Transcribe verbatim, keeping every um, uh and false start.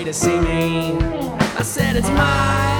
way to see me. I said it's my